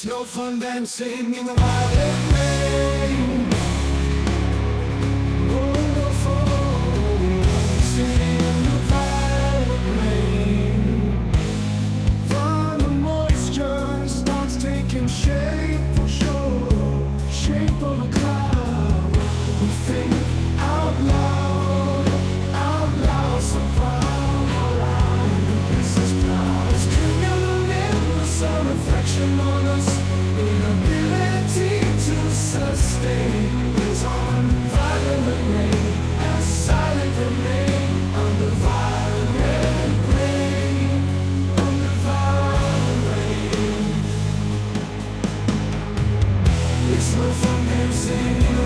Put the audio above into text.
It's no fun dancing in the violet rain. Oh, no fun dancing in the violet rain. The moisture starts taking shape for sure, shape of a cloud. We think out loud, so proud. This is clouds cumulonimbus, a reflection on us. Inability to sustain is on violet rain, as silent remain under violet rain, under violet rain. It's no fun dancing.